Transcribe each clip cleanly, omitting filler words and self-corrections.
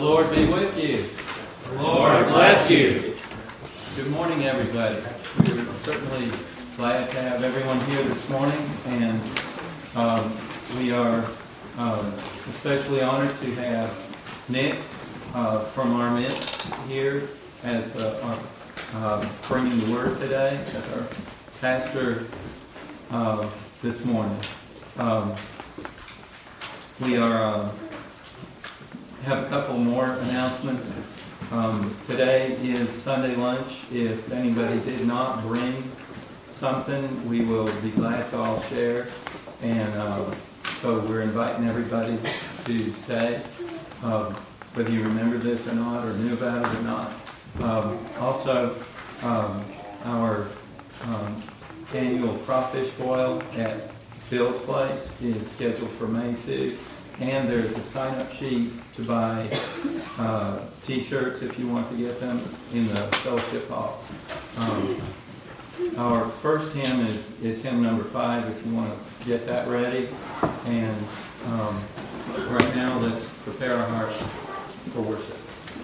Lord be with you. The Lord bless you. Good morning, everybody. We're certainly glad to have everyone here this morning, and we are especially honored to have Nick from our midst here as bringing the word today as our pastor this morning. We are have a couple more announcements. Today is Sunday lunch. If anybody did not bring something, we will be glad to all share. And so we're inviting everybody to stay, whether you remember this or not, or knew about it or not. Also, our annual crawfish boil at Bill's Place is scheduled for May 2. And there's a sign-up sheet to buy T-shirts if you want to get them in the fellowship hall. Our first hymn is hymn number 5 if you want to get that ready. And right now, let's prepare our hearts for worship.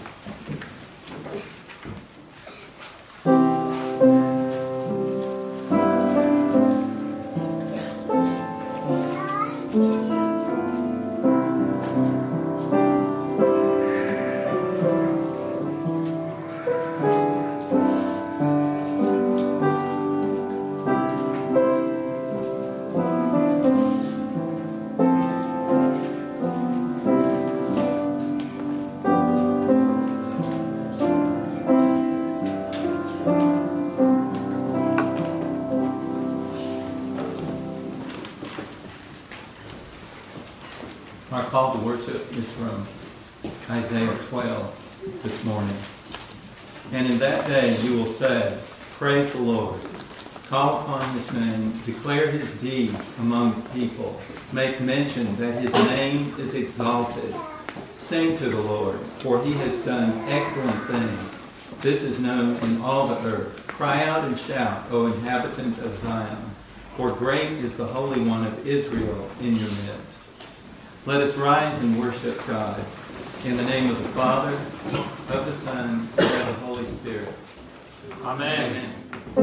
Our call to worship is from Isaiah 12 this morning. And in that day you will say, praise the Lord. Call upon his name, declare his deeds among the people. Make mention that his name is exalted. Sing to the Lord, for he has done excellent things. This is known in all the earth. Cry out and shout, O inhabitant of Zion, for great is the Holy One of Israel in your midst. Let us rise and worship God in the name of the Father, of the Son, and of the Holy Spirit. Amen. Amen.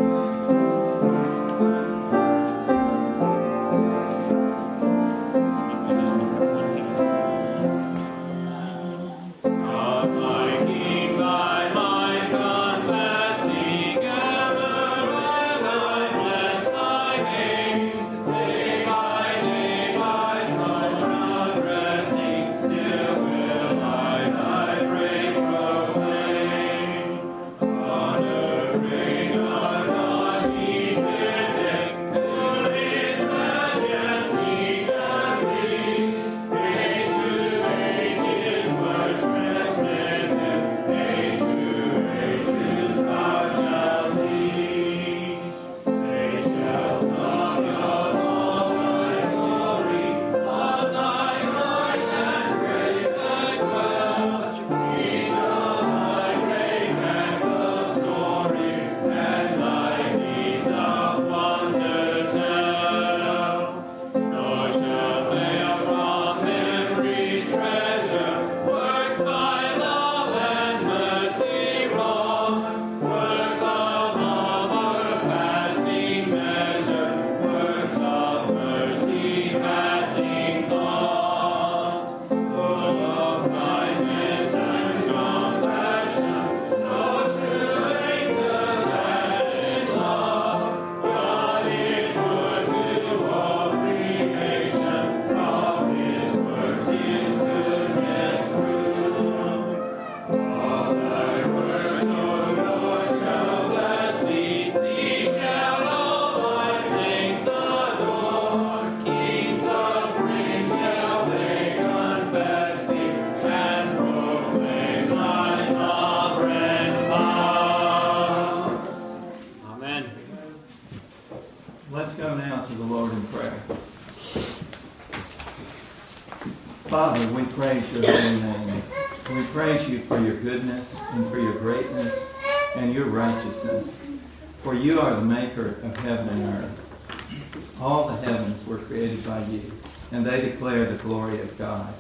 Father, we praise your holy name. We praise you for your goodness and for your greatness and your righteousness. For you are the maker of heaven and earth. All the heavens were created by you, and they declare the glory of God.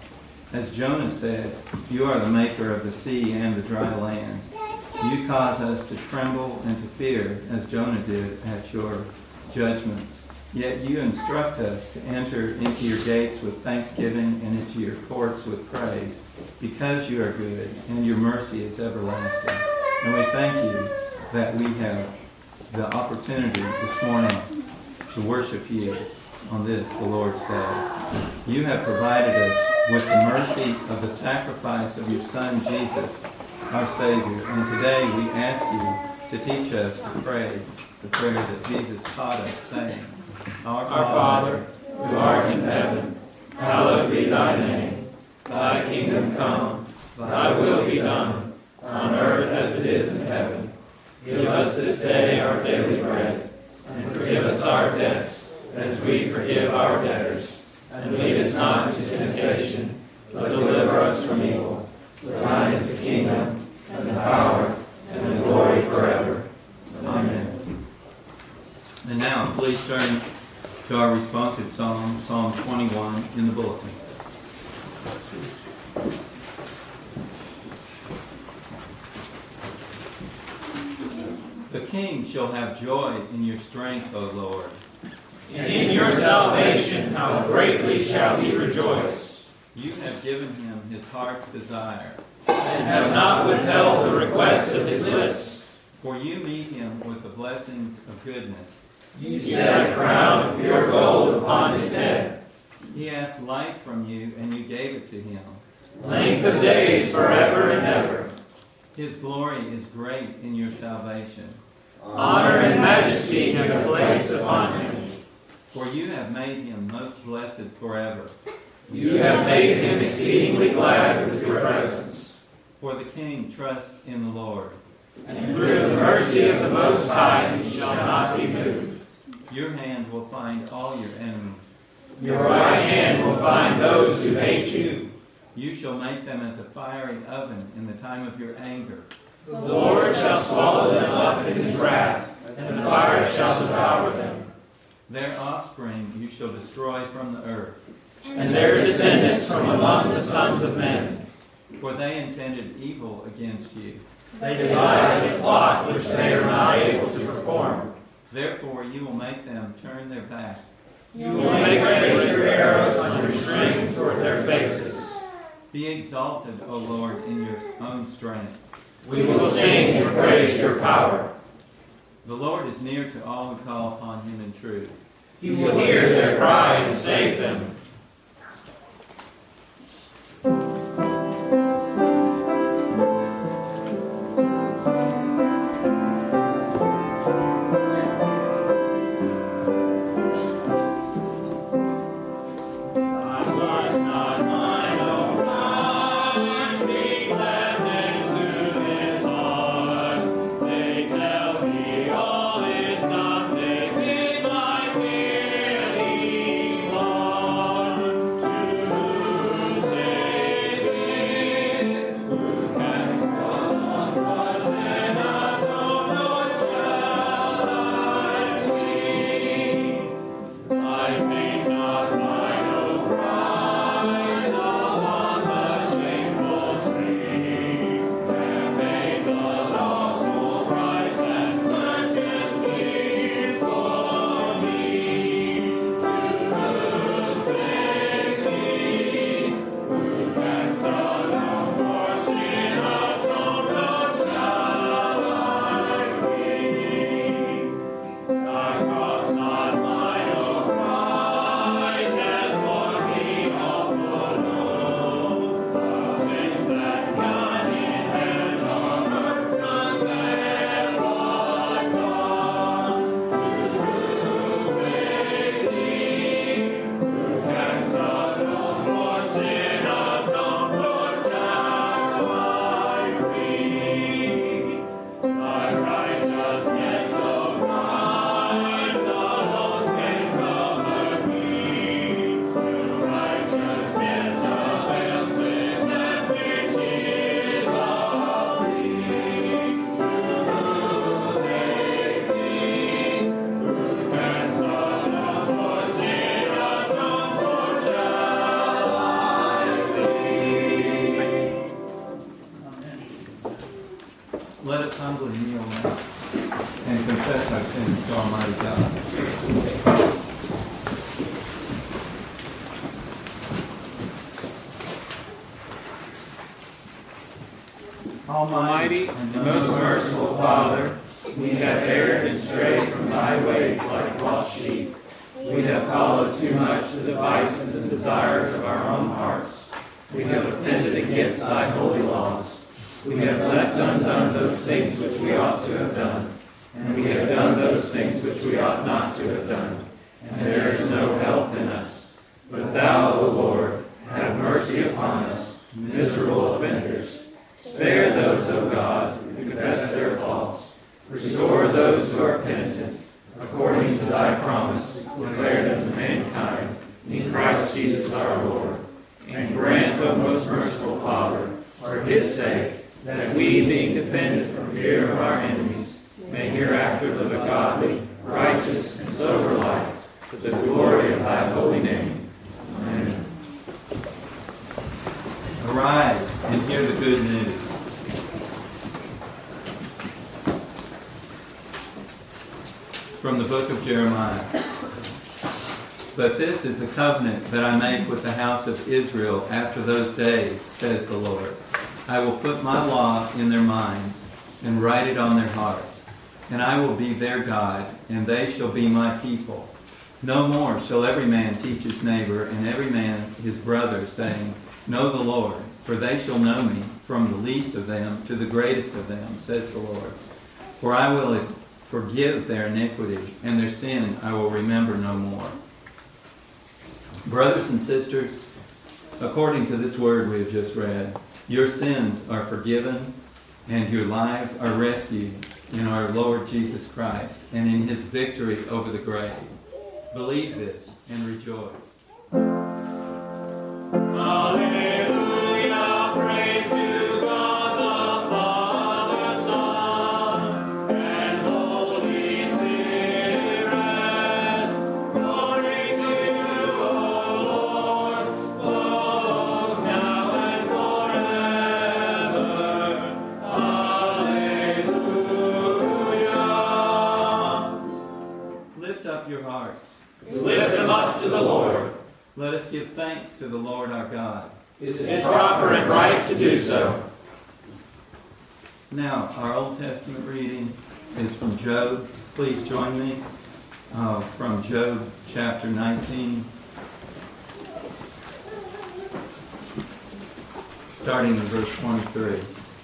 As Jonah said, you are the maker of the sea and the dry land. You cause us to tremble and to fear, as Jonah did at your judgments. Yet you instruct us to enter into your gates with thanksgiving and into your courts with praise, because you are good and your mercy is everlasting. And we thank you that we have the opportunity this morning to worship you on this, the Lord's Day. You have provided us with the mercy of the sacrifice of your Son, Jesus, our Savior. And today we ask you to teach us to pray the prayer that Jesus taught us, saying, Our Father, who art in heaven, hallowed be thy name. Thy kingdom come, thy will be done, on earth as it is in heaven. Give us this day our daily bread, and forgive us our debts, as we forgive our debtors. And lead us not into temptation, but deliver us from evil. For thine is the kingdom, and the power, and the glory forever. Amen. And now, please turn to our responsive psalm, Psalm 21, in the bulletin. The king shall have joy in your strength, O Lord. And in your salvation how greatly shall he rejoice. You have given him his heart's desire, and have not withheld the request of his lips. For you meet him with the blessings of goodness. You set a crown of pure gold upon his head. He asked life from you, and you gave it to him. Length of days forever and ever. His glory is great in your salvation. Honor and majesty you have placed upon him. For you have made him most blessed forever. You have made him exceedingly glad with your presence. For the king trusts in the Lord. And through the mercy of the Most High he shall not be moved. Your hand will find all your enemies. Your right hand will find those who hate you. You shall make them as a fiery oven in the time of your anger. The Lord shall swallow them up in his wrath, and the fire shall devour them. Their offspring you shall destroy from the earth. And their descendants from among the sons of men. For they intended evil against you. They devised a plot which they are not able to perform. Therefore you will make them turn their back. You will make ready your arrows under string toward their faces. Be exalted, O Lord, in your own strength. We will sing and praise your power. The Lord is near to all who call upon him in truth. He will hear their cry and save them. All is done, they bid my fear. Almighty and most merciful Father, we have erred and strayed from thy ways like lost sheep. We have followed too much the devices and desires of our own hearts. We have offended against thy holy laws. We have left undone those things which we ought to have done, and we have done those things which we ought not to have done. And there is no health in us. But thou, O Lord, have mercy upon us, miserable offenders. Spare those, O God, who confess their faults. Restore those who are penitent, according to thy promise, declared unto mankind, in Christ Jesus our Lord. And grant, O most merciful Father, for his sake, that we, being defended from fear of our enemies, may hereafter live a godly, righteous, and sober life, to the glory of thy holy name. Amen. Arise and hear the good news. From the book of Jeremiah. But this is the covenant that I make with the house of Israel after those days, says the Lord. I will put my law in their minds and write it on their hearts. And I will be their God, and they shall be my people. No more shall every man teach his neighbor, and every man his brother, saying, Know the Lord, for they shall know me, from the least of them to the greatest of them, says the Lord. For I will forgive their iniquity, and their sin I will remember no more. Brothers and sisters, according to this word we have just read, your sins are forgiven, and your lives are rescued in our Lord Jesus Christ, and in his victory over the grave. Believe this and rejoice. Hallelujah, praise to God the Father, Son, and Holy Spirit. Glory to you, O Lord, both now and forever. Hallelujah. Lift up your hearts. Lift them up to the Lord. Let us give thanks to the Lord our God. It is proper and right to do so. Now, our Old Testament reading is from Job. Please join me from Job chapter 19, starting in verse 23.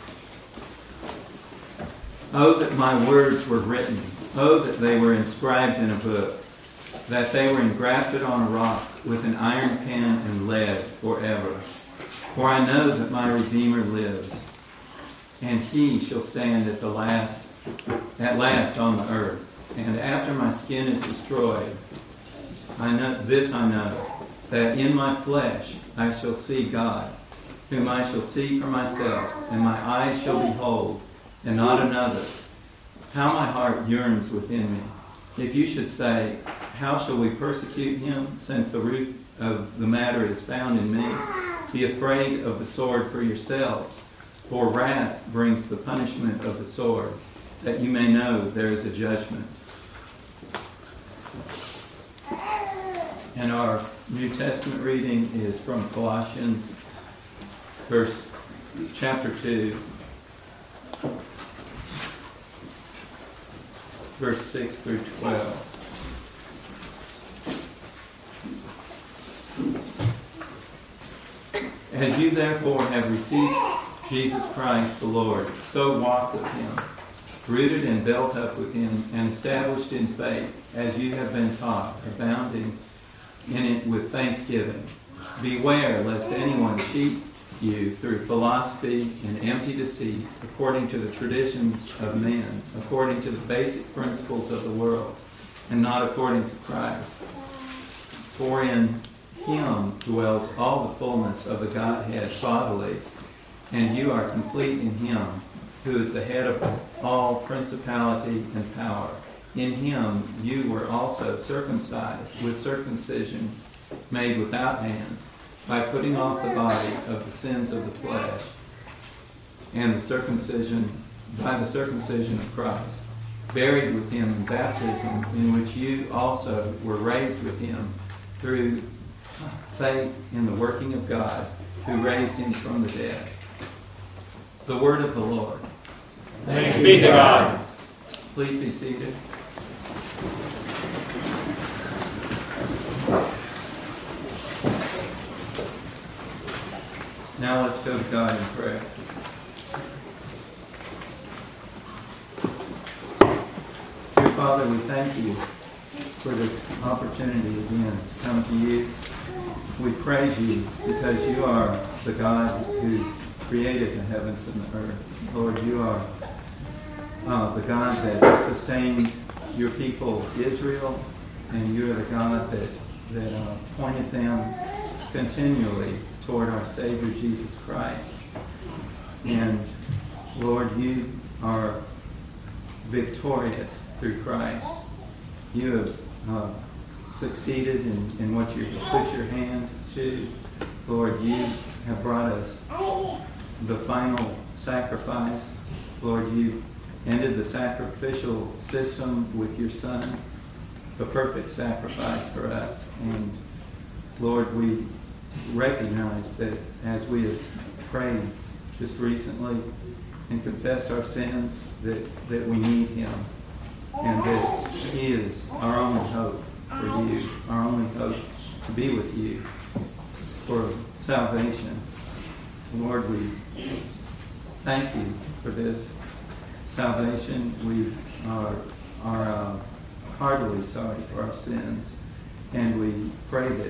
Oh, that my words were written. Oh, that they were inscribed in a book, that they were engrafted on a rock with an iron pen and lead forever. For I know that my Redeemer lives, and he shall stand at last on the earth. And after my skin is destroyed, I know, that in my flesh I shall see God, whom I shall see for myself, and my eyes shall behold, and not another. How my heart yearns within me. If you should say, how shall we persecute him, since the root of the matter is found in me? Be afraid of the sword for yourselves, for wrath brings the punishment of the sword, that you may know there is a judgment. And our New Testament reading is from Colossians, chapter 2, verse 6 through 12. As you therefore have received Jesus Christ the Lord, so walk with him, rooted and built up with him, and established in faith, as you have been taught, abounding in it with thanksgiving. Beware lest anyone cheat you through philosophy and empty deceit, according to the traditions of men, according to the basic principles of the world, and not according to Christ. For in him dwells all the fullness of the Godhead bodily, and you are complete in him, who is the head of all principality and power. In him you were also circumcised with circumcision made without hands, by putting off the body of the sins of the flesh, and by the circumcision of Christ, buried with him in baptism, in which you also were raised with him through faith in the working of God, who raised him from the dead. The word of the Lord. Thanks be to God. Please be seated. Now let's go to God in prayer. Dear Father, we thank you for this opportunity again to come to you. We praise you because you are the God who created the heavens and the earth. Lord, you are the God that sustained your people Israel, and you are the God that pointed them continually toward our Savior Jesus Christ. And Lord, you are victorious through Christ. You have succeeded in what you put your hand to. Lord, you have brought us the final sacrifice. Lord, you ended the sacrificial system with your Son, the perfect sacrifice for us. And Lord, we recognize that as we have prayed just recently and confessed our sins, that we need him, and that he is our only hope for you, our only hope to be with you for salvation. Lord, we thank you for this salvation. We are heartily sorry for our sins, and we pray that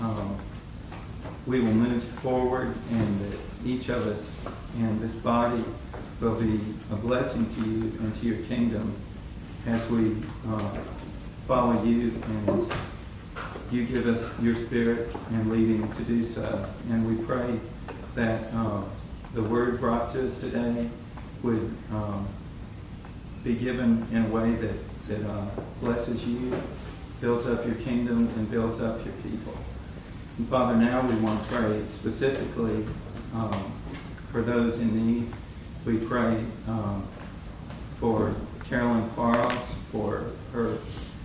we will move forward, and that each of us in this body will be a blessing to you and to your kingdom as we follow you, and as you give us your Spirit and leading to do so. And we pray that the word brought to us today would be given in a way that blesses you, builds up your kingdom, and builds up your people. And Father, now we want to pray specifically for those in need. We pray for Carolyn Quarles, for her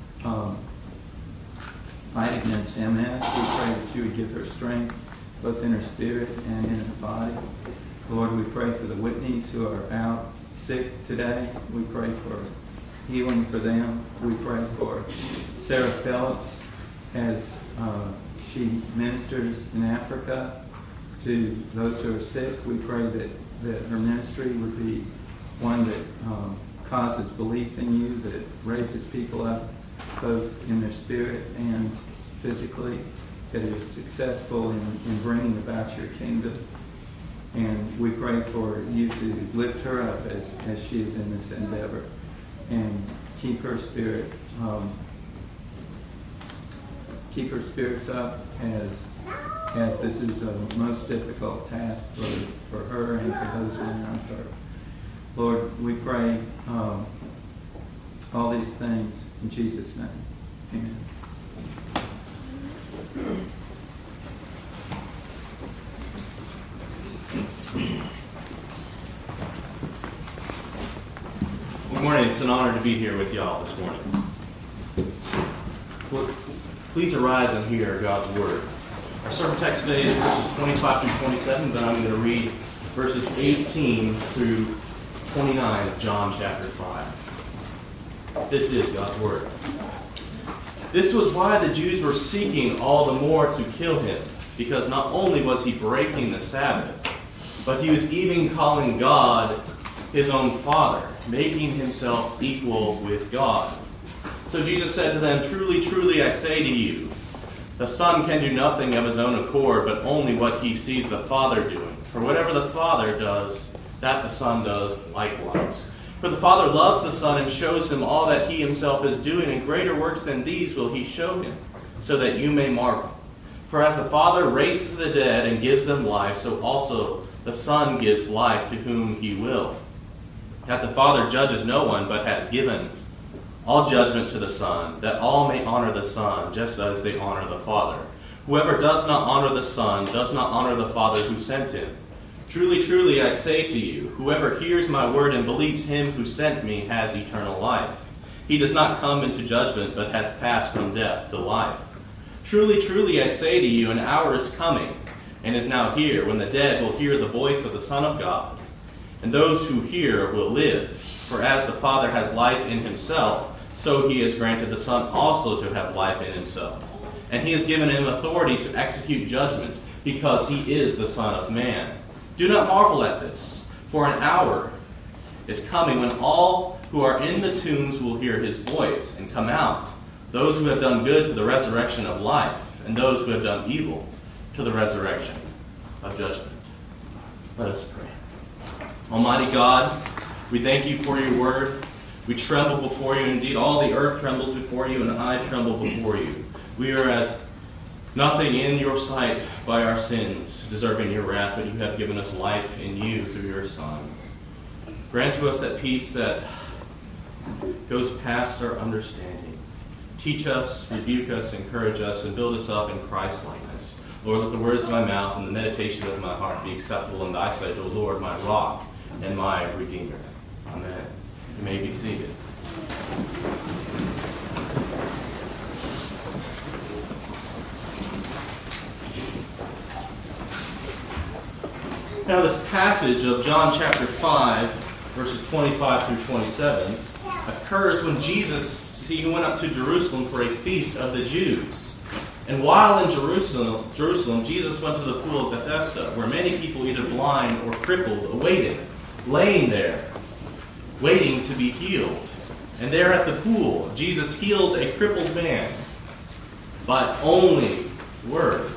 fight against MS. We pray that you would give her strength, both in her spirit and in her body. Lord, we pray for the Whitneys who are out sick today. We pray for healing for them. We pray for Sarah Phillips as she ministers in Africa to those who are sick. We pray that her ministry would be one that causes belief in you, that raises people up both in their spirit and physically, that is successful in bringing about your kingdom. And we pray for you to lift her up as she is in this endeavor, and keep her spirit spirits up as this is a most difficult task for her and for those around her. Lord, we pray all these things in Jesus' name. Amen. Good morning. It's an honor to be here with y'all this morning. Please arise and hear God's word. Our sermon text today is verses 25 through 27, but I'm going to read verses 18 through 29 of John chapter 5. This is God's word. This was why the Jews were seeking all the more to kill him, because not only was he breaking the Sabbath, but he was even calling God his own Father, making himself equal with God. So Jesus said to them, "Truly, truly, I say to you, the Son can do nothing of his own accord, but only what he sees the Father doing. For whatever the Father does, that the Son does likewise. For the Father loves the Son and shows him all that he himself is doing, and greater works than these will he show him, so that you may marvel. For as the Father raises the dead and gives them life, so also the Son gives life to whom he will. That the Father judges no one, but has given all judgment to the Son, that all may honor the Son, just as they honor the Father. Whoever does not honor the Son does not honor the Father who sent him. Truly, truly, I say to you, whoever hears my word and believes him who sent me has eternal life. He does not come into judgment, but has passed from death to life. Truly, truly, I say to you, an hour is coming, and is now here, when the dead will hear the voice of the Son of God, and those who hear will live. For as the Father has life in himself, so he has granted the Son also to have life in himself. And he has given him authority to execute judgment, because he is the Son of Man. Do not marvel at this, for an hour is coming when all who are in the tombs will hear his voice and come out, those who have done good to the resurrection of life, and those who have done evil to the resurrection of judgment. Let us pray. Almighty God, we thank you for your word. We tremble before you. Indeed, all the earth trembles before you, and I tremble before you. We are as nothing in your sight by our sins, deserving your wrath, but you have given us life in you through your Son. Grant to us that peace that goes past our understanding. Teach us, rebuke us, encourage us, and build us up in Christ-likeness. Lord, let the words of my mouth and the meditation of my heart be acceptable in thy sight, O Lord, my rock and my Redeemer. Amen. You may be seated. Now, this passage of John chapter 5, verses 25 through 27, occurs when Jesus went up to Jerusalem for a feast of the Jews. And while in Jerusalem, Jesus went to the pool of Bethesda, where many people, either blind or crippled, awaited, laying there, waiting to be healed. And there at the pool, Jesus heals a crippled man, but only words.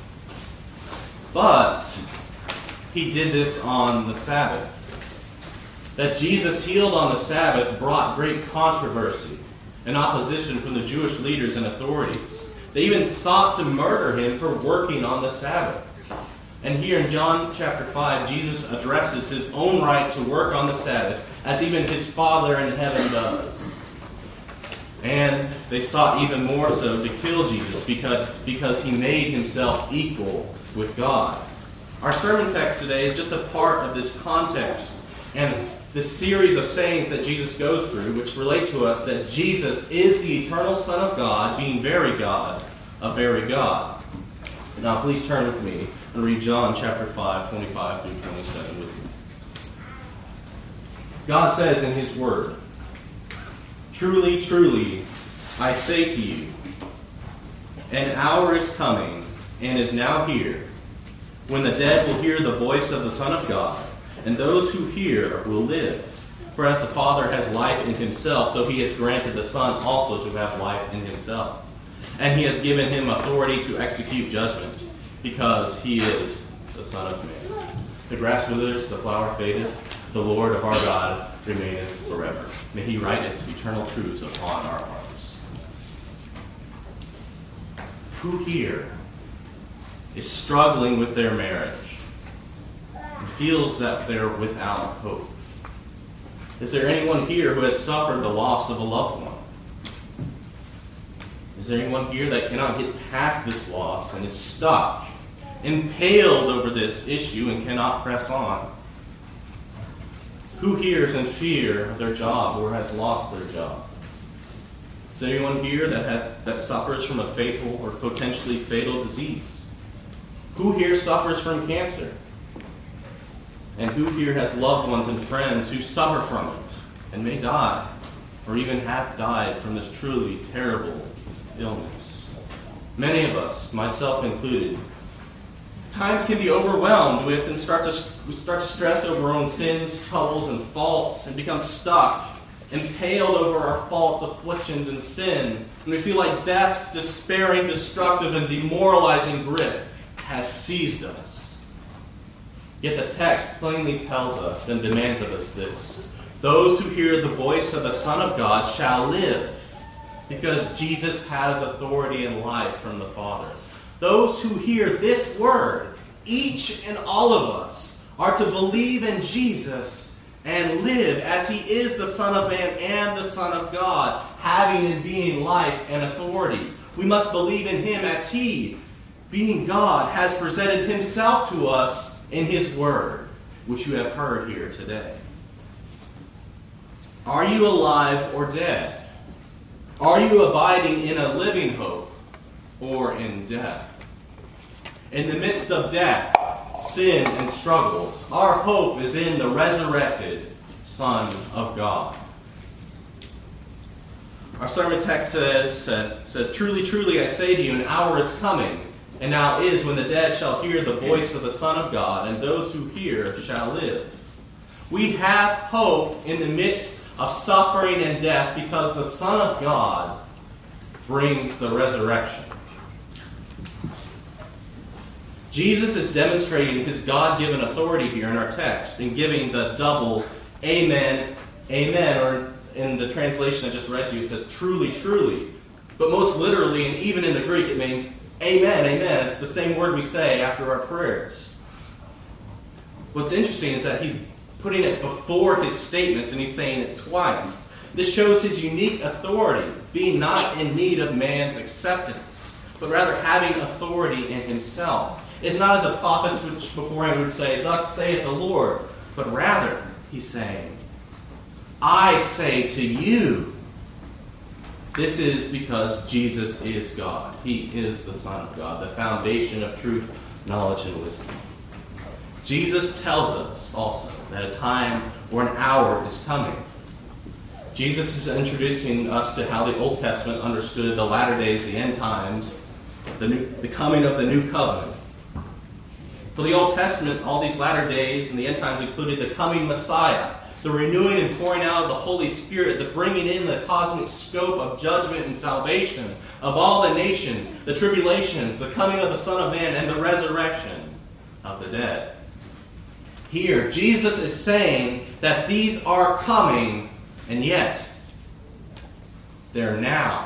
But he did this on the Sabbath. That Jesus healed on the Sabbath brought great controversy and opposition from the Jewish leaders and authorities. They even sought to murder him for working on the Sabbath. And here in John chapter 5, Jesus addresses his own right to work on the Sabbath, as even his Father in heaven does. And they sought even more so to kill Jesus because he made himself equal with God. Our sermon text today is just a part of this context and the series of sayings that Jesus goes through, which relate to us that Jesus is the eternal Son of God, being very God, a very God. Now please turn with me and read John chapter 5, 25 through 27 with me. God says in his word, "Truly, truly, I say to you, an hour is coming and is now here, when the dead will hear the voice of the Son of God, and those who hear will live. For as the Father has life in himself, so he has granted the Son also to have life in himself. And he has given him authority to execute judgment, because he is the Son of Man. The grass withers, the flower fadeth, the Lord of our God remaineth forever." May he write its eternal truths upon our hearts. Who here is struggling with their marriage and feels that they're without hope? Is there anyone here who has suffered the loss of a loved one? Is there anyone here that cannot get past this loss and is stuck, impaled over this issue and cannot press on? Who here is in fear of their job or has lost their job? Is there anyone here that suffers from a fatal or potentially fatal disease? Who here suffers from cancer? And who here has loved ones and friends who suffer from it and may die, or even have died from this truly terrible illness? Many of us, myself included, times can be overwhelmed with and start to stress over our own sins, troubles, and faults, and become stuck, impaled over our faults, afflictions, and sin. And we feel like death's despairing, destructive, and demoralizing grip has seized us. Yet the text plainly tells us and demands of us this: those who hear the voice of the Son of God shall live, because Jesus has authority and life from the Father. Those who hear this word, each and all of us, are to believe in Jesus and live as he is the Son of Man and the Son of God, having and being life and authority. We must believe in him as he, being God, has presented himself to us in his word, which you have heard here today. Are you alive or dead? Are you abiding in a living hope or in death? In the midst of death, sin and struggles. Our hope is in the resurrected Son of God. Our sermon text says, "Truly, truly, I say to you, an hour is coming, and now is, when the dead shall hear the voice of the Son of God, and those who hear shall live." We have hope in the midst of suffering and death because the Son of God brings the resurrection. Jesus is demonstrating his God-given authority here in our text in giving the double amen, amen, or in the translation I just read to you, it says truly, truly. But most literally, and even in the Greek, it means amen, amen. It's the same word we say after our prayers. What's interesting is that he's putting it before his statements, and he's saying it twice. This shows his unique authority, being not in need of man's acceptance, but rather having authority in himself. It's not as the prophets which before him would say, "Thus saith the Lord," but rather he's saying, "I say to you." This is because Jesus is God. He is the Son of God, the foundation of truth, knowledge, and wisdom. Jesus tells us also that a time or an hour is coming. Jesus is introducing us to how the Old Testament understood the latter days, the end times, the coming of the new covenant. For the Old Testament, all these latter days and the end times included the coming Messiah, the renewing and pouring out of the Holy Spirit, the bringing in the cosmic scope of judgment and salvation of all the nations, the tribulations, the coming of the Son of Man, and the resurrection of the dead. Here, Jesus is saying that these are coming, and yet they're now.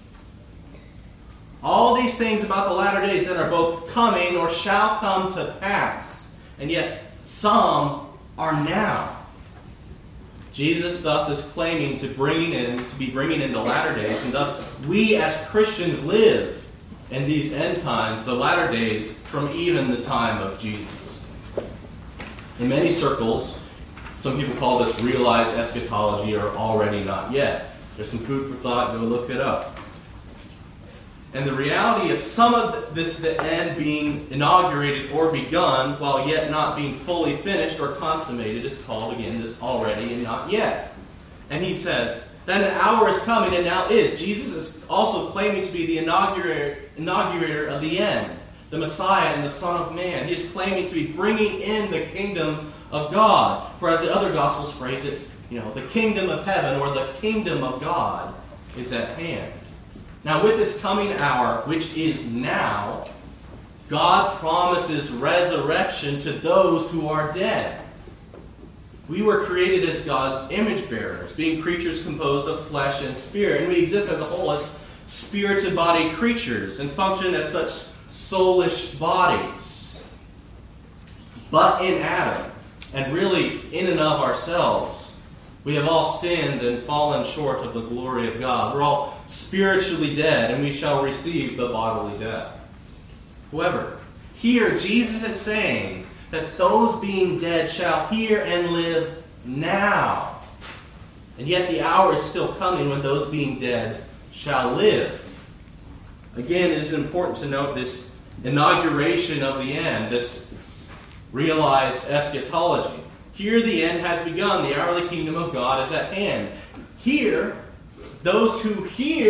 All these things about the latter days then are both coming or shall come to pass, and yet some are now. Jesus thus is claiming to be bringing in the latter days, and thus we as Christians live in these end times, the latter days, from even the time of Jesus. In many circles, some people call this realized eschatology or already not yet. There's some food for thought, go look it up. And the reality of some of this, the end being inaugurated or begun, while yet not being fully finished or consummated, is called, again, this already and not yet. And he says, then an hour is coming and now is. Jesus is also claiming to be the inaugurator of the end, the Messiah and the Son of Man. He is claiming to be bringing in the kingdom of God. For as the other Gospels phrase it, the kingdom of heaven or the kingdom of God is at hand. Now, with this coming hour, which is now, God promises resurrection to those who are dead. We were created as God's image bearers, being creatures composed of flesh and spirit, and we exist as a whole as spirited body creatures and function as such soulish bodies. But in Adam, and really in and of ourselves, we have all sinned and fallen short of the glory of God. We're all spiritually dead, and we shall receive the bodily death. However, here Jesus is saying that those being dead shall hear and live now. And yet the hour is still coming when those being dead shall live. Again, it is important to note this inauguration of the end, this realized eschatology. Here the end has begun. The hour of the kingdom of God is at hand. Here, those who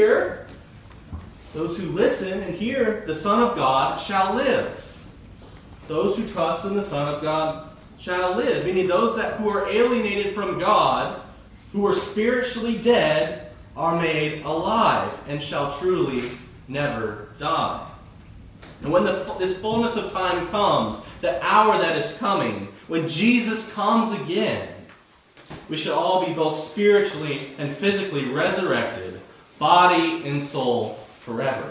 listen and hear the Son of God shall live. Those who trust in the Son of God shall live. Meaning those who are alienated from God, who are spiritually dead, are made alive and shall truly never die. And when this fullness of time comes, the hour that is coming, when Jesus comes again, we shall all be both spiritually and physically resurrected, body and soul, forever.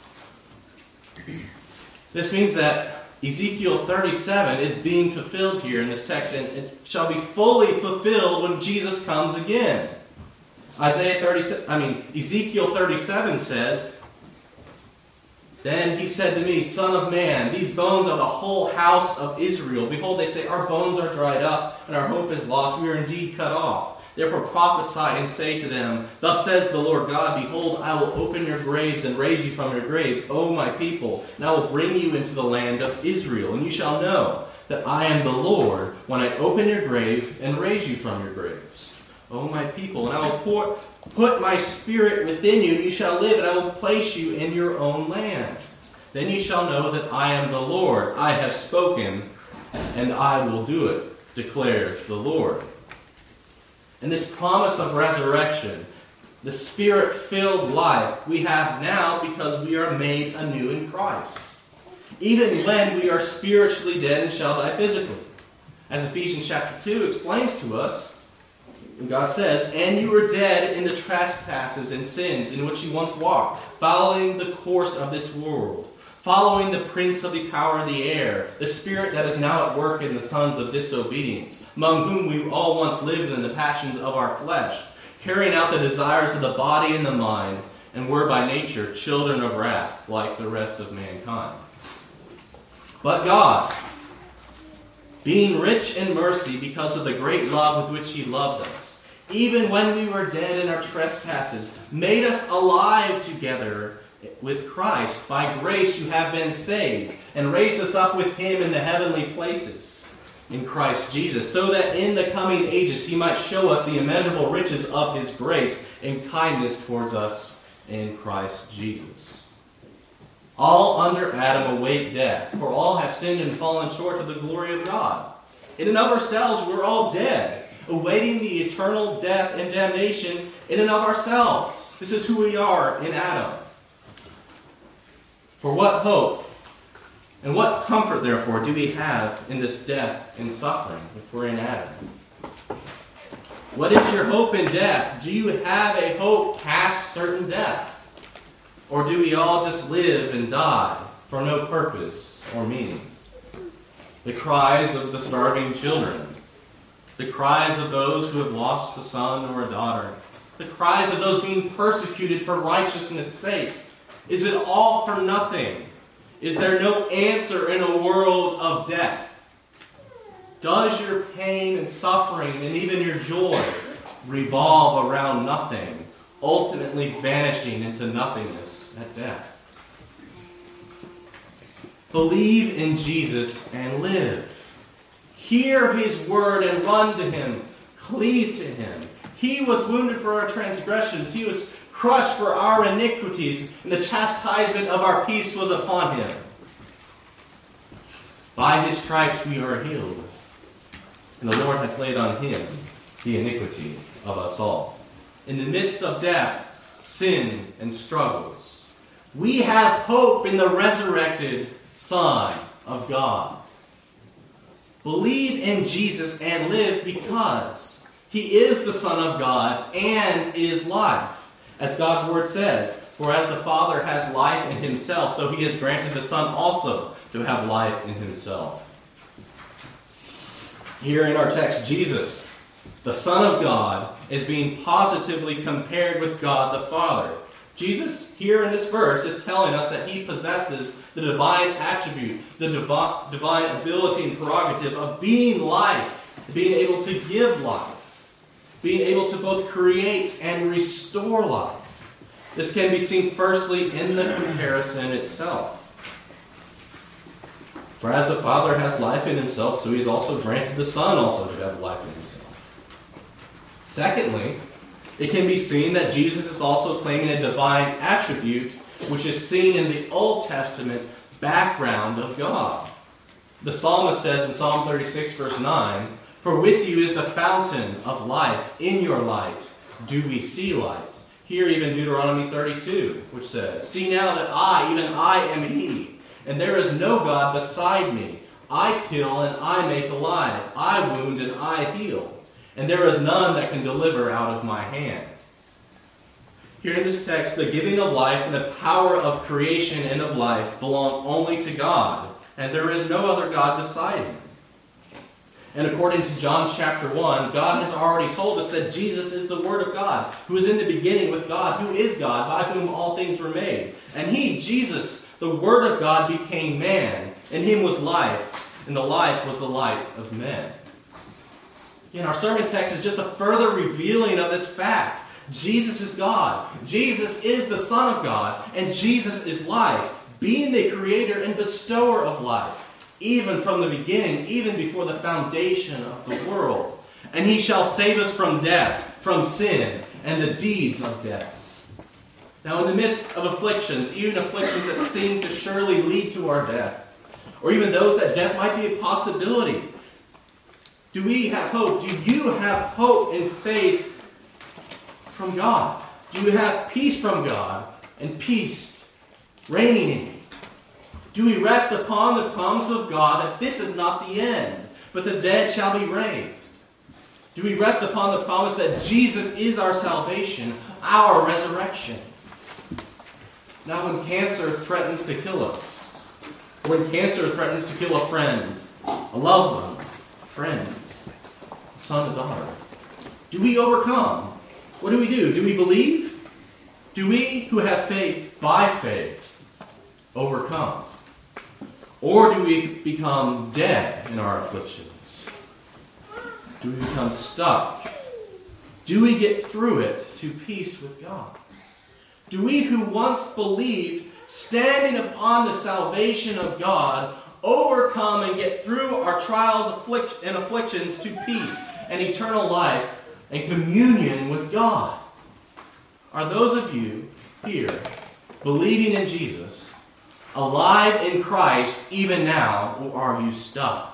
This means that Ezekiel 37 is being fulfilled here in this text, and it shall be fully fulfilled when Jesus comes again. Ezekiel 37 says, "Then he said to me, Son of man, these bones are the whole house of Israel. Behold, they say, our bones are dried up, and our hope is lost. We are indeed cut off. Therefore prophesy and say to them, Thus says the Lord God, Behold, I will open your graves and raise you from your graves, O my people, and I will bring you into the land of Israel. And you shall know that I am the Lord when I open your grave and raise you from your graves, O my people. And I will put my spirit within you, and you shall live, and I will place you in your own land. Then you shall know that I am the Lord. I have spoken, and I will do it, declares the Lord. And this promise of resurrection, the Spirit-filled life we have now because we are made anew in Christ, even when we are spiritually dead and shall die physically. As Ephesians chapter 2 explains to us, God says, And you were dead in the trespasses and sins in which you once walked, following the course of this world, following the prince of the power of the air, the spirit that is now at work in the sons of disobedience, among whom we all once lived in the passions of our flesh, carrying out the desires of the body and the mind, and were by nature children of wrath, like the rest of mankind. But God, being rich in mercy because of the great love with which He loved us, even when we were dead in our trespasses, made us alive together with Christ. By grace you have been saved, and raised us up with Him in the heavenly places in Christ Jesus, so that in the coming ages He might show us the immeasurable riches of His grace and kindness towards us in Christ Jesus. All under Adam await death, for all have sinned and fallen short of the glory of God. In and of ourselves we're all dead, awaiting the eternal death and damnation in and of ourselves. This is who we are in Adam. For what hope and what comfort, therefore, do we have in this death and suffering if we're in Adam? What is your hope in death? Do you have a hope past certain death? Or do we all just live and die for no purpose or meaning? The cries of the starving children, the cries of those who have lost a son or a daughter, the cries of those being persecuted for righteousness' sake. Is it all for nothing? Is there no answer in a world of death? Does your pain and suffering and even your joy revolve around nothing, ultimately vanishing into nothingness at death? Believe in Jesus and live. Hear His word and run to Him. Cleave to Him. He was wounded for our transgressions. He was crushed for our iniquities, and the chastisement of our peace was upon Him. By His stripes we are healed, and the Lord hath laid on Him the iniquity of us all. In the midst of death, sin, and struggles, we have hope in the resurrected Son of God. Believe in Jesus and live, because He is the Son of God and is life. As God's word says, For as the Father has life in Himself, so He has granted the Son also to have life in Himself. Here in our text, Jesus, the Son of God, is being positively compared with God the Father. Jesus, here in this verse, is telling us that He possesses the divine attribute, the divine ability and prerogative of being life, being able to give life, being able to both create and restore life. This can be seen firstly in the comparison itself. For as the Father has life in Himself, so He's also granted the Son also to have life in Himself. Secondly, it can be seen that Jesus is also claiming a divine attribute which is seen in the Old Testament background of God. The psalmist says in Psalm 36, verse 9, For with you is the fountain of life. In your light do we see light. Here even Deuteronomy 32, which says, See now that I, even I, am He, and there is no God beside me. I kill and I make alive. I wound and I heal. And there is none that can deliver out of my hand. Here in this text, the giving of life and the power of creation and of life belong only to God, and there is no other God beside Him. And according to John chapter 1, God has already told us that Jesus is the Word of God, who is in the beginning with God, who is God, by whom all things were made. And He, Jesus, the Word of God, became man. In Him was life, and the life was the light of men. Again, our sermon text is just a further revealing of this fact. Jesus is God. Jesus is the Son of God. And Jesus is life, being the creator and bestower of life, even from the beginning, even before the foundation of the world. And he shall save us from death, from sin, and the deeds of death. Now, in the midst of afflictions, even afflictions that seem to surely lead to our death, or even those that death might be a possibility, do we have hope? Do you have hope and faith from God? Do you have peace from God and peace reigning in you? Do we rest upon the promise of God that this is not the end, but the dead shall be raised? Do we rest upon the promise that Jesus is our salvation, our resurrection? Now, when cancer threatens to kill us, when cancer threatens to kill a friend, a loved one, a friend, a son, a daughter, do we overcome? What do? Do we believe? Do we who have faith, by faith, overcome? Or do we become dead in our afflictions? Do we become stuck? Do we get through it to peace with God? Do we who once believed, standing upon the salvation of God, overcome and get through our trials and afflictions to peace and eternal life and communion with God? Are those of you here believing in Jesus, alive in Christ even now, or are you stuck?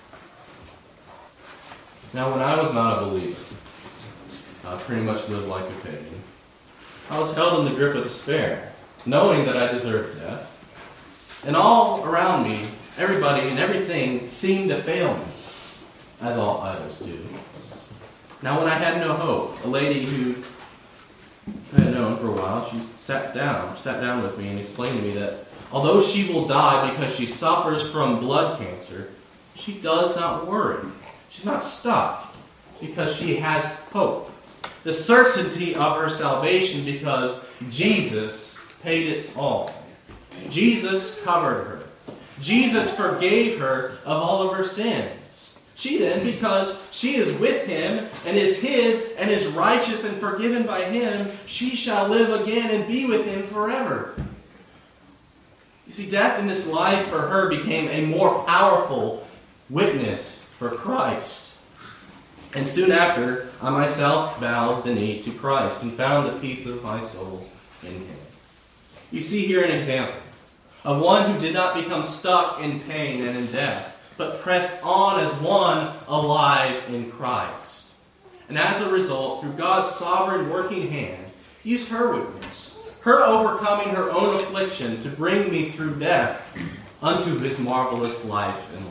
Now, when I was not a believer, I pretty much lived like a pagan. I was held in the grip of despair, knowing that I deserved death. And all around me, everybody and everything seemed to fail me, as all idols do. Now, when I had no hope, a lady who I had known for a while, she sat down with me and explained to me that although she will die because she suffers from blood cancer, she does not worry. She's not stuck because she has hope. The certainty of her salvation because Jesus paid it all. Jesus covered her. Jesus forgave her of all of her sins. She then, because she is with him and is his and is righteous and forgiven by him, she shall live again and be with him forever. You see, death in this life for her became a more powerful witness for Christ. And soon after, I myself bowed the knee to Christ and found the peace of my soul in him. You see here an example of one who did not become stuck in pain and in death, but pressed on as one alive in Christ. And as a result, through God's sovereign working hand, used her witness, her overcoming her own affliction to bring me through death unto his marvelous life and life.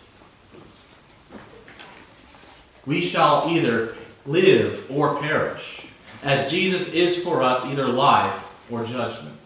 We shall either live or perish, as Jesus is for us either life or judgment.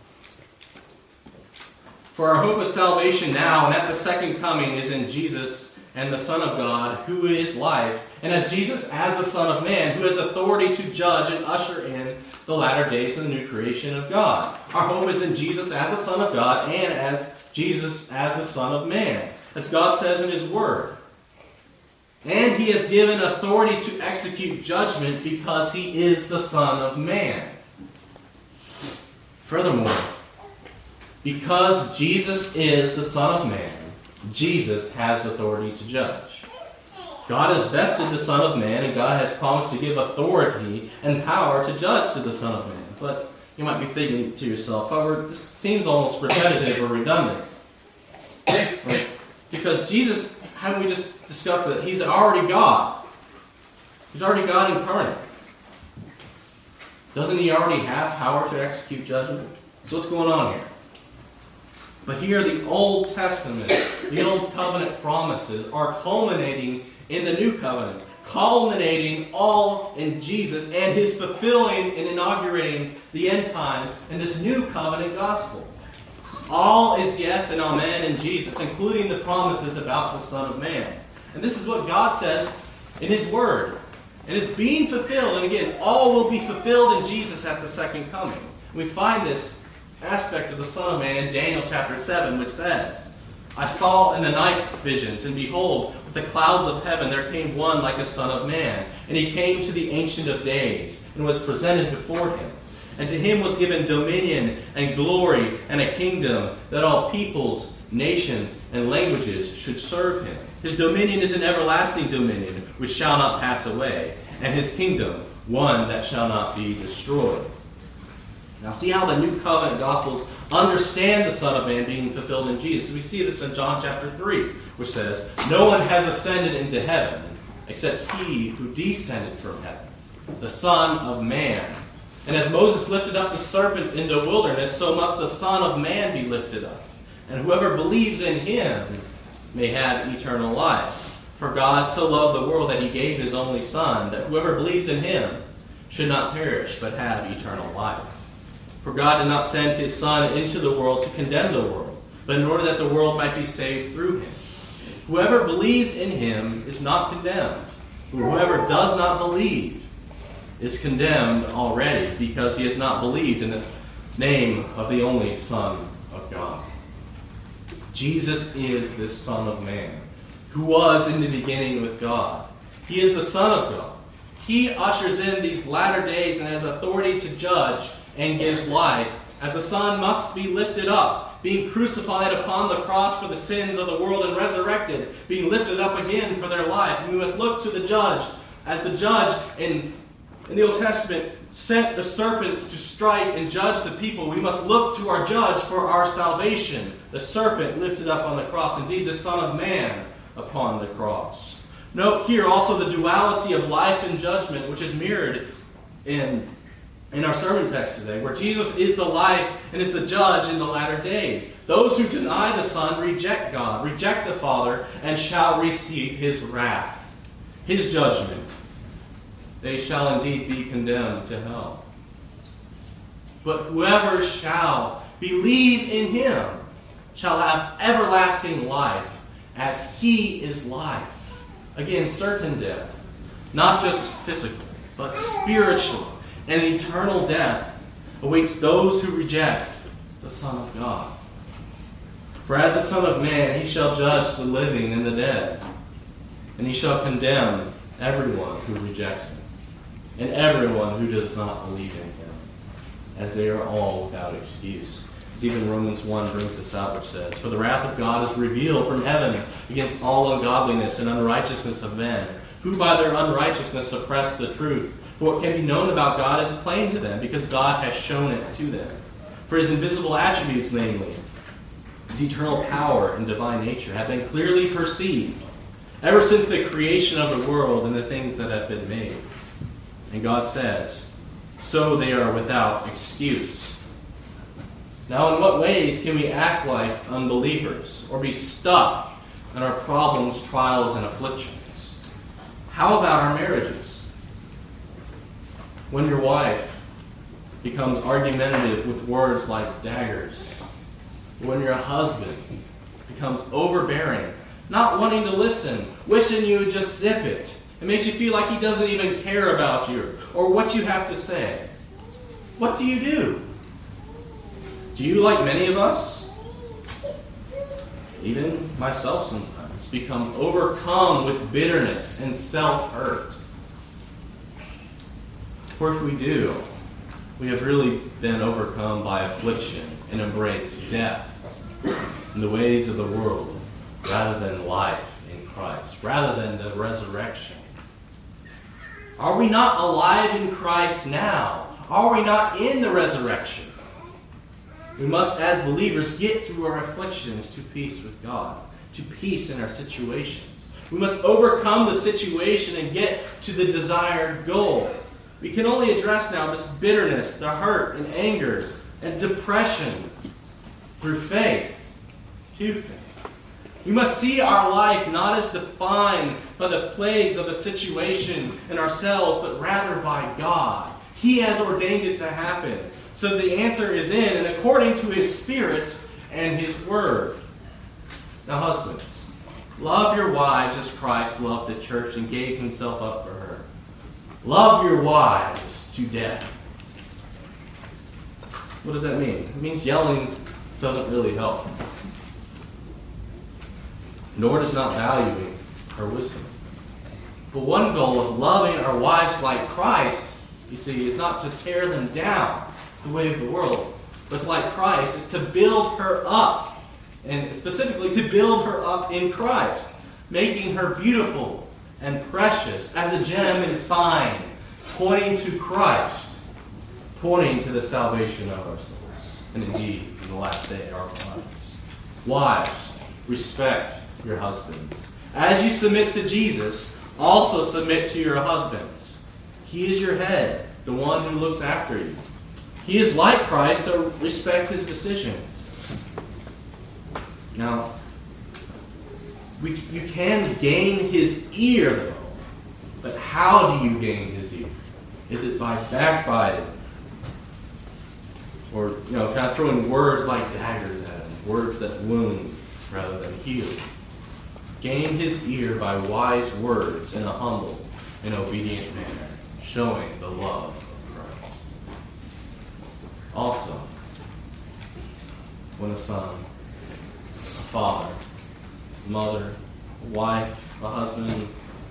For our hope of salvation now and at the second coming is in Jesus and the Son of God, who is life, and as Jesus as the Son of Man, who has authority to judge and usher in the latter days of the new creation of God. Our hope is in Jesus as the Son of God and as Jesus as the Son of Man, as God says in his Word. And he has given authority to execute judgment because he is the Son of Man. Furthermore, because Jesus is the Son of Man, Jesus has authority to judge. God has vested the Son of Man, and God has promised to give authority and power to judge to the Son of Man. But you might be thinking to yourself, however, this seems almost repetitive or redundant. Right? Because Jesus, haven't we just discussed that he's already God? He's already God incarnate. Doesn't he already have power to execute judgment? So what's going on here? But here the Old Testament, the Old Covenant promises are culminating in the New Covenant. Culminating all in Jesus and his fulfilling and inaugurating the end times in this New Covenant gospel. All is yes and amen in Jesus, including the promises about the Son of Man. And this is what God says in his Word. And it's being fulfilled. And again, all will be fulfilled in Jesus at the second coming. We find this aspect of the Son of Man in Daniel chapter 7, which says, I saw in the night visions, and behold, with the clouds of heaven there came one like a son of man. And he came to the Ancient of Days, and was presented before him. And to him was given dominion and glory and a kingdom, that all peoples, nations, and languages should serve him. His dominion is an everlasting dominion, which shall not pass away, and his kingdom one that shall not be destroyed. Now see how the New Covenant Gospels understand the Son of Man being fulfilled in Jesus. We see this in John chapter 3, which says, "No one has ascended into heaven except he who descended from heaven, the Son of Man. And as Moses lifted up the serpent in the wilderness, so must the Son of Man be lifted up. And whoever believes in him may have eternal life. For God so loved the world that he gave his only Son, that whoever believes in him should not perish, but have eternal life. For God did not send his Son into the world to condemn the world, but in order that the world might be saved through him. Whoever believes in him is not condemned. Whoever does not believe is condemned already, because he has not believed in the name of the only Son of God." Jesus is this Son of Man, who was in the beginning with God. He is the Son of God. He ushers in these latter days and has authority to judge and gives life, as the Son must be lifted up, being crucified upon the cross for the sins of the world and resurrected, being lifted up again for their life. And we must look to the judge, as the judge in the Old Testament sent the serpents to strike and judge the people. We must look to our judge for our salvation, the serpent lifted up on the cross, indeed the Son of Man upon the cross. Note here also the duality of life and judgment, which is mirrored in our sermon text today, where Jesus is the life and is the judge in the latter days. Those who deny the Son reject God, reject the Father, and shall receive his wrath, his judgment. They shall indeed be condemned to hell. But whoever shall believe in him shall have everlasting life, as he is life. Again, certain death, not just physical, but spiritual and eternal death awaits those who reject the Son of God. For as the Son of Man, he shall judge the living and the dead, and he shall condemn everyone who rejects him, and everyone who does not believe in him, as they are all without excuse. As even Romans 1 brings this out, which says, "For the wrath of God is revealed from heaven against all ungodliness and unrighteousness of men, who by their unrighteousness suppress the truth. For what can be known about God is plain to them, because God has shown it to them. For his invisible attributes, namely, his eternal power and divine nature, have been clearly perceived ever since the creation of the world and the things that have been made." And God says, "So they are without excuse." Now, in what ways can we act like unbelievers or be stuck in our problems, trials, and afflictions? How about our marriages? When your wife becomes argumentative with words like daggers, when your husband becomes overbearing, not wanting to listen, wishing you would just zip it, it makes you feel like he doesn't even care about you or what you have to say. What do you do? Do you, like many of us, even myself sometimes, become overcome with bitterness and self-hurt? For if we do, we have really been overcome by affliction and embraced death in the ways of the world rather than life in Christ, rather than the resurrection. Are we not alive in Christ now? Are we not in the resurrection? We must, as believers, get through our afflictions to peace with God, to peace in our situations. We must overcome the situation and get to the desired goal. We can only address now this bitterness, the hurt and anger and depression through faith, to faith. We must see our life not as defined by the plagues of the situation in ourselves, but rather by God. He has ordained it to happen. So the answer is in and according to his Spirit and his Word. Now, husbands, love your wives as Christ loved the church and gave himself up for her. Love your wives to death. What does that mean? It means yelling doesn't really help. nor does not valuing her wisdom. But one goal of loving our wives like Christ, you see, is not to tear them down. It's the way of the world. But it's like Christ. It's to build her up. And specifically to build her up in Christ. Making her beautiful and precious as a gem and sign. Pointing to Christ. Pointing to the salvation of our souls. And indeed, in the last day, our lives. Wives, respect your husbands. As you submit to Jesus, also submit to your husbands. He is your head, the one who looks after you. He is like Christ, so respect his decision. Now, you can gain his ear, though. But how do you gain his ear? Is it by backbiting? Or, kind of throwing words like daggers at him, words that wound rather than heal. Gain his ear by wise words in a humble and obedient manner, showing the love of Christ. Also, when a son, a father, a mother, a wife, a husband,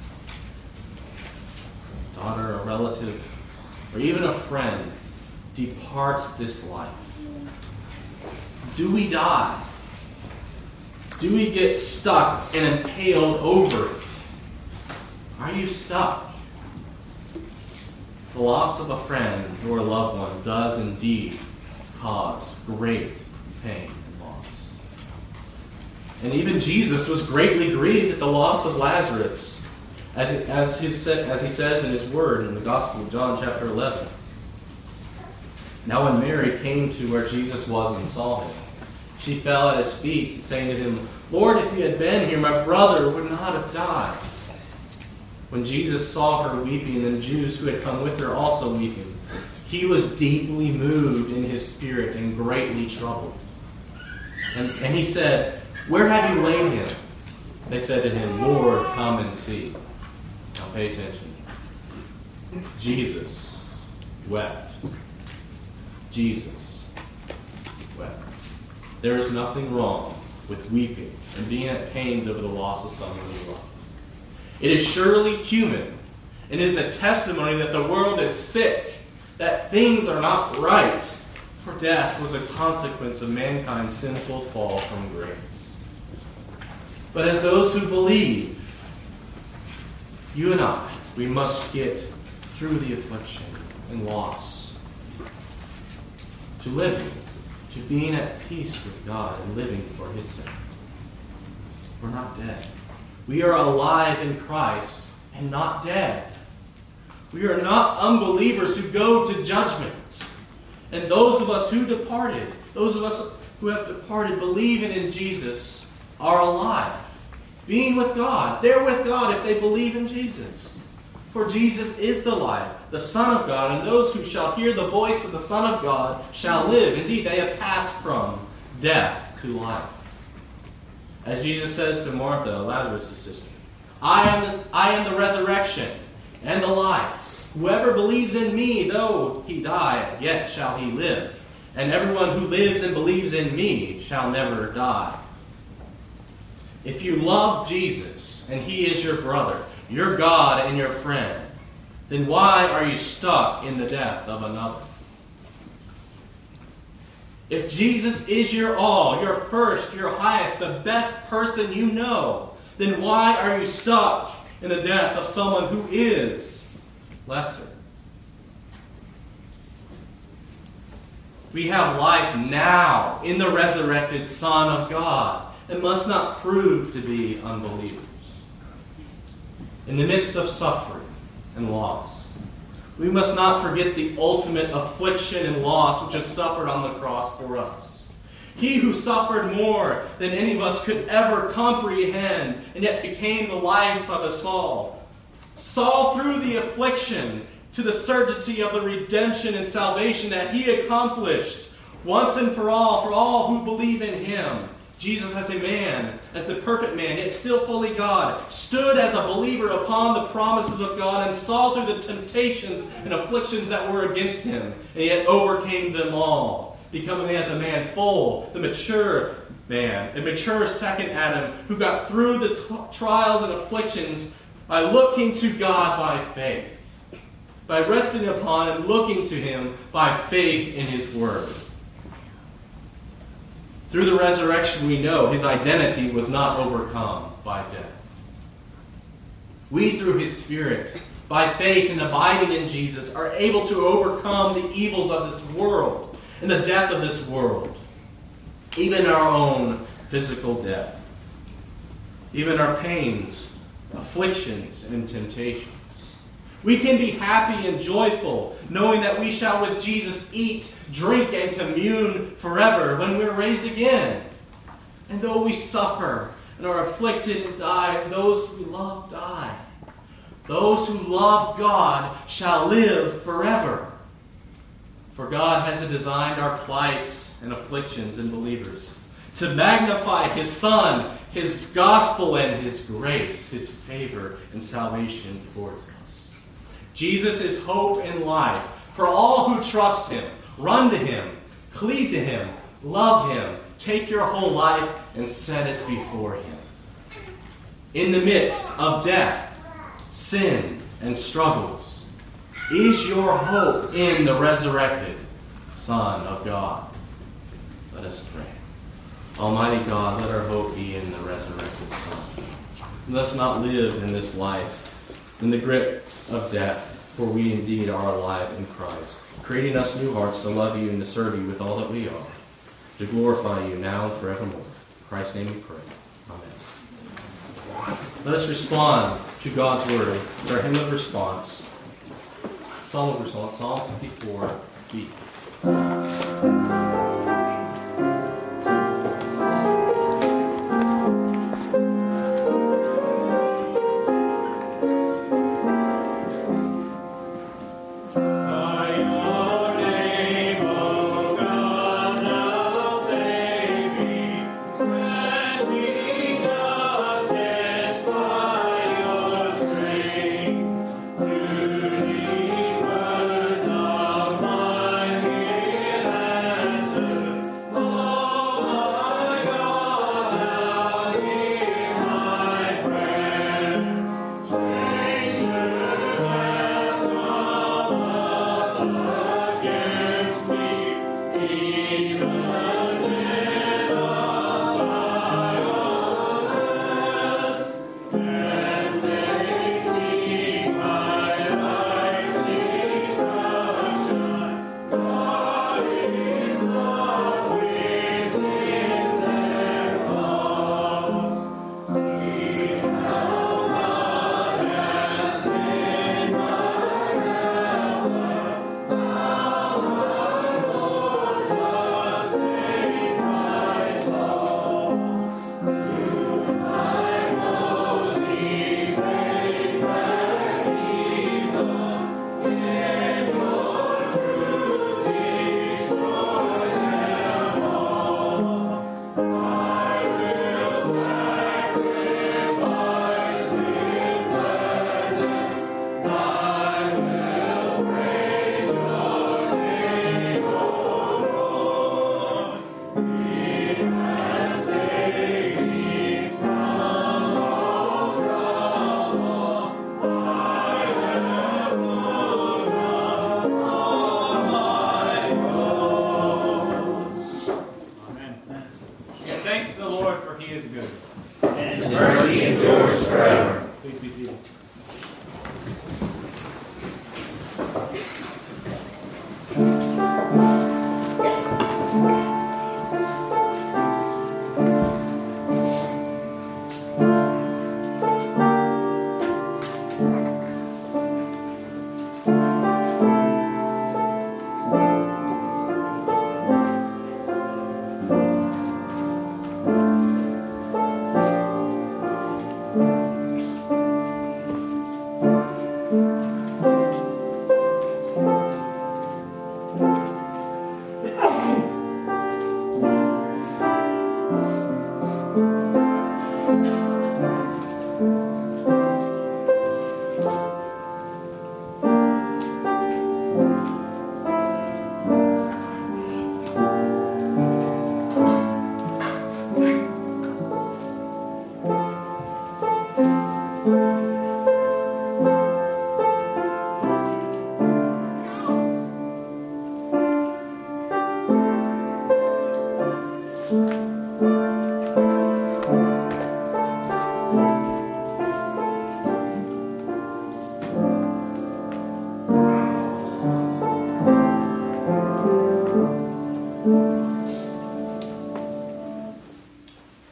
a daughter, a relative, or even a friend departs this life, do we die? Do we get stuck and impaled over it? Are you stuck? The loss of a friend or a loved one does indeed cause great pain and loss. And even Jesus was greatly grieved at the loss of Lazarus, as he says in his word in the Gospel of John chapter 11. Now when Mary came to where Jesus was and saw him, she fell at his feet, saying to him, Lord, if you had been here, my brother would not have died. When Jesus saw her weeping, and the Jews who had come with her also weeping, he was deeply moved in his spirit and greatly troubled. And he said, Where have you laid him? They said to him, Lord, come and see. Now pay attention. Jesus wept. Jesus wept. There is nothing wrong with weeping and being at pains over the loss of someone you love. It is surely human, and it is a testimony that the world is sick, that things are not right, for death was a consequence of mankind's sinful fall from grace. But as those who believe, you and I, we must get through the affliction and loss to living, to being at peace with God and living for his sake. We're not dead. We are alive in Christ and not dead. We are not unbelievers who go to judgment. And those of us who departed, those of us who have departed believing in Jesus are alive. Being with God. They're with God if they believe in Jesus. For Jesus is the life, the Son of God, and those who shall hear the voice of the Son of God shall live. Indeed, they have passed from death to life. As Jesus says to Martha, Lazarus' sister, I am the resurrection and the life. Whoever believes in me, though he die, yet shall he live. And everyone who lives and believes in me shall never die. If you love Jesus, and he is your brother, your God and your friend, then why are you stuck in the death of another? If Jesus is your all, your first, your highest, the best person you know, then why are you stuck in the death of someone who is lesser? We have life now in the resurrected Son of God and must not prove to be unbelievers. In the midst of suffering and loss, we must not forget the ultimate affliction and loss which is suffered on the cross for us. He who suffered more than any of us could ever comprehend and yet became the life of us all, saw through the affliction to the certainty of the redemption and salvation that he accomplished once and for all who believe in him. Jesus as a man, as the perfect man, yet still fully God, stood as a believer upon the promises of God and saw through the temptations and afflictions that were against him, and yet overcame them all, becoming as a man full, the mature man, a mature second Adam who got through the trials and afflictions by looking to God by faith, by resting upon and looking to Him by faith in His Word. Through the resurrection, we know His identity was not overcome by death. We, through His Spirit, by faith and abiding in Jesus, are able to overcome the evils of this world and the death of this world, even our own physical death, even our pains, afflictions, and temptations. We can be happy and joyful, knowing that we shall with Jesus eat, drink, and commune forever when we're raised again. And though we suffer and are afflicted and die, those we love die. Those who love God shall live forever. For God has designed our plights and afflictions in believers to magnify His Son, His gospel, and His grace, His favor and salvation towards us. Jesus is hope and life for all who trust Him. Run to Him, cleave to Him, love Him, take your whole life and set it before Him. In the midst of death, sin, and struggles, is your hope in the resurrected Son of God? Let us pray. Almighty God, let our hope be in the resurrected Son. Let us not live in this life in the grip of death, for we indeed are alive in Christ, creating us new hearts to love you and to serve you with all that we are, to glorify you now and forevermore. In Christ's name we pray. Amen. Let us respond to God's word with our hymn of response. Psalm of response, Psalm 54b.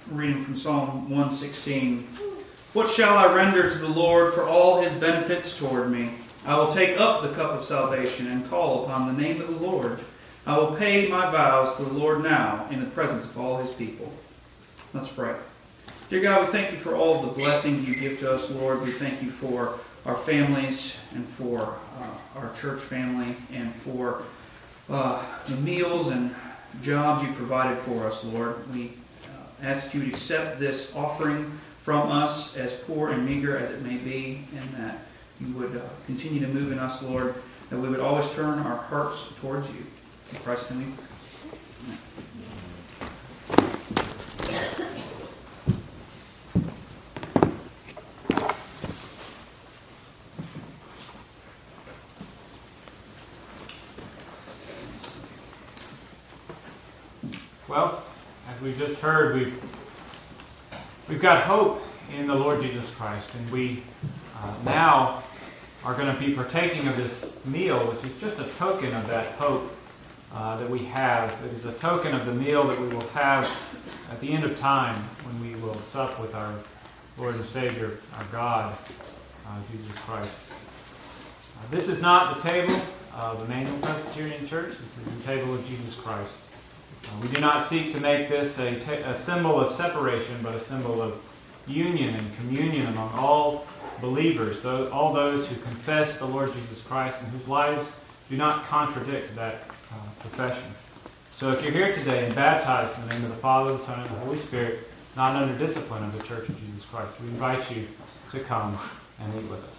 reading from Psalm 116. What shall I render to the Lord for all his benefits toward me? I will take up the cup of salvation and call upon the name of the Lord. I will pay my vows to the Lord now in the presence of all his people. Let's pray. Dear God, we thank you for all the blessings you give to us, Lord. We thank you for our families and for our church family and for the meals and jobs you provided for us, Lord. We ask you to accept this offering from us, as poor and meager as it may be, and that you would continue to move in us, Lord, that we would always turn our hearts towards you. In Christ's name we pray. Well, as we've just heard, we've got hope in the Lord Jesus Christ, and we now are going to be partaking of this meal, which is just a token of that hope that we have. It is a token of the meal that we will have at the end of time when we will sup with our Lord and Savior, our God, Jesus Christ. This is not the table of Emmanuel Presbyterian Church. This is the table of Jesus Christ. We do not seek to make this a symbol of separation, but a symbol of union and communion among all believers, all those who confess the Lord Jesus Christ and whose lives do not contradict that profession. So if you're here today and baptized in the name of the Father, the Son, and the Holy Spirit, not under discipline of the Church of Jesus Christ, we invite you to come and eat with us.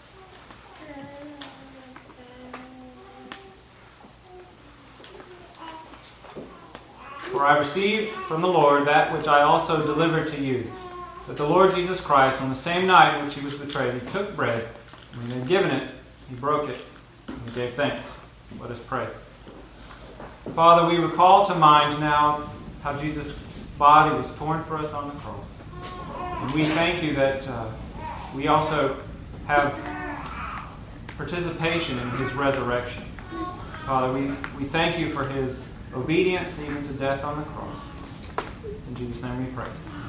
For I received from the Lord that which I also delivered to you, that the Lord Jesus Christ, on the same night in which he was betrayed, he took bread, and when he had given it, he broke it, and he gave thanks. Let us pray. Father, we recall to mind now how Jesus' body was torn for us on the cross. And we thank you that we also have participation in his resurrection. Father, we thank you for his obedience even to death on the cross. In Jesus' name we pray.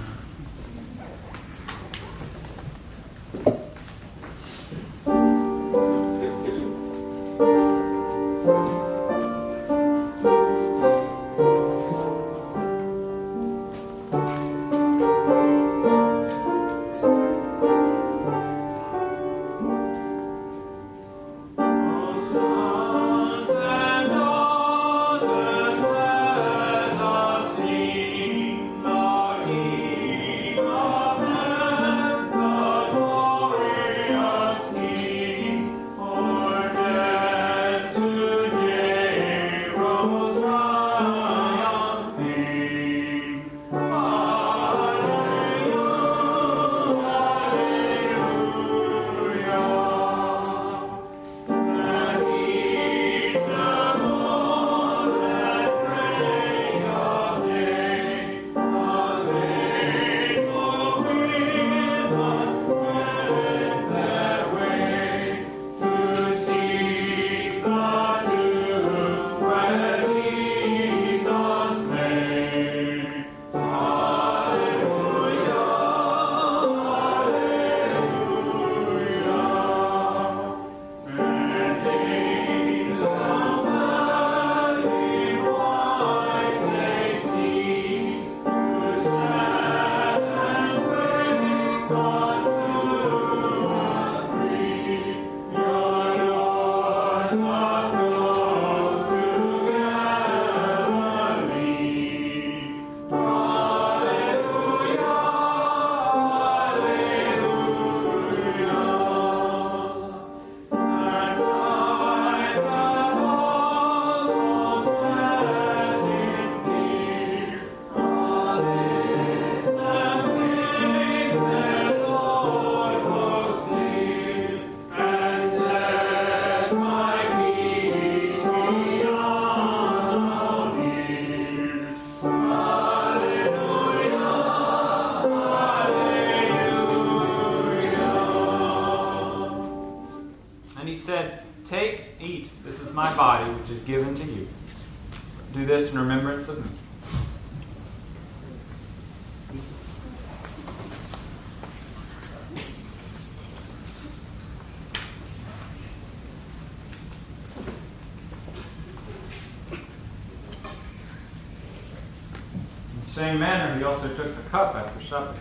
My body, which is given to you. Do this in remembrance of me. same manner, he also took the cup after supper.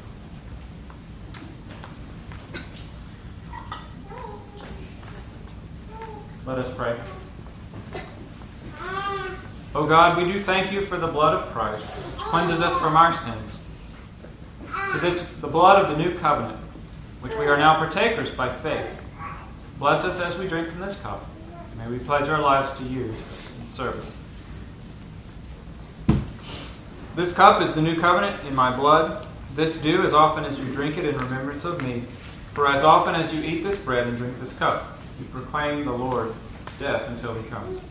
Let us pray. O God, we do thank you for the blood of Christ, which cleanses us from our sins. For this, the blood of the new covenant, which we are now partakers by faith. Bless us as we drink from this cup. May we pledge our lives to you in service. This cup is the new covenant in my blood. This do as often as you drink it in remembrance of me. For as often as you eat this bread and drink this cup, you proclaim the Lord's death until he comes.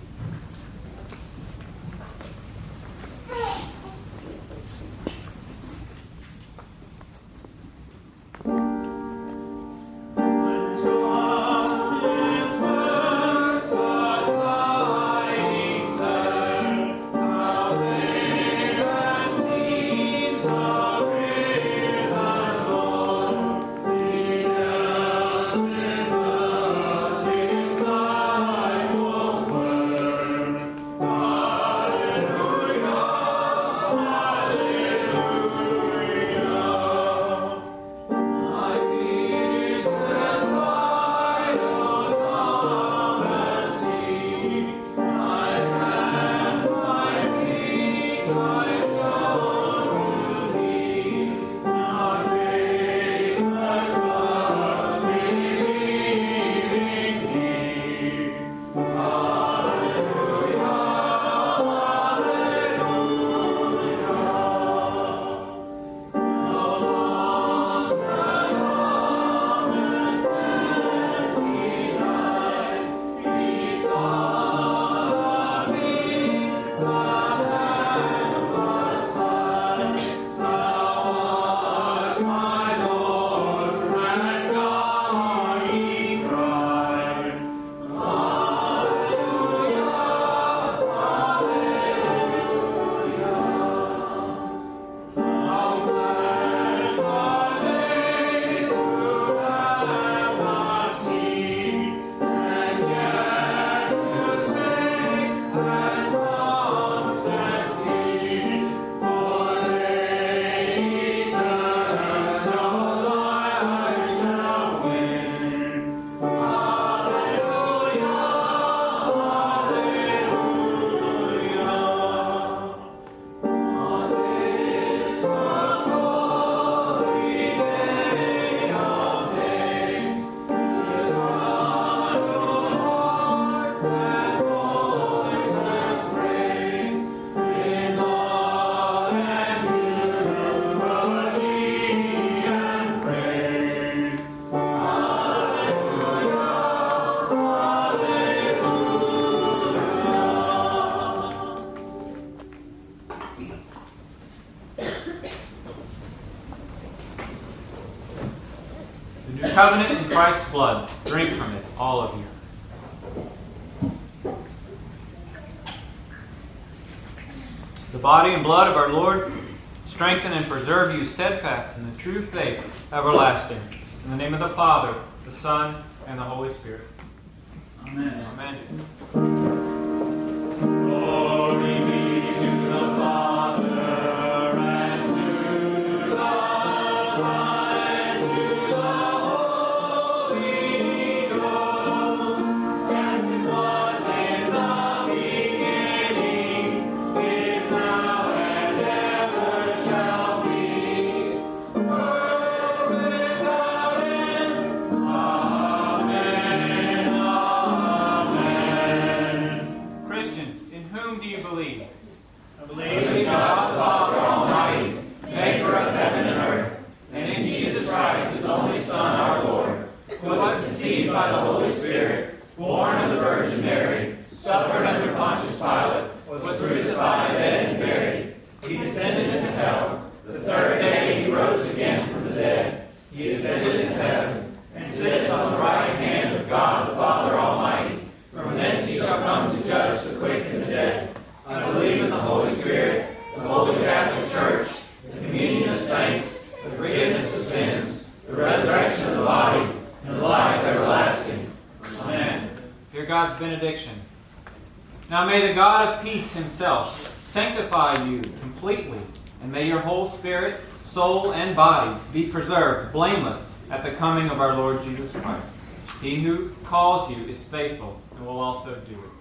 Covenant in Christ's blood. Drink from it, all of you. The body and blood of our Lord strengthen and preserve you steadfast in the true faith everlasting. In the name of the Father, the Son, and the Holy Spirit. Amen. Amen. Glory be to the Father, and to the Son, and to the Holy Ghost, as it was in the beginning, is now, and ever shall be, world without end. Amen. Amen. Christians, in whom do you believe? I believe In God the Father Almighty, maker of heaven and earth, and in Jesus Christ, his only Son, our Lord, who was conceived by the Holy Spirit, born of the Virgin Mary, suffered under Pontius Pilate, was crucified, dead, and buried. He descended into hell. The third day he rose again from the dead. He ascended into heaven, and sitteth on the right hand of God the Father Almighty. From thence he shall come to judge the quick and the dead. I believe in the Holy Spirit, the Holy Catholic Church, the communion of saints, the forgiveness of sins, the resurrection of the body, and the life everlasting. Amen. Hear God's benediction. Now may the God of peace himself sanctify you completely, And may your whole spirit, soul, and body be preserved blameless at the coming of our Lord Jesus Christ. He who calls you is faithful and will also do it.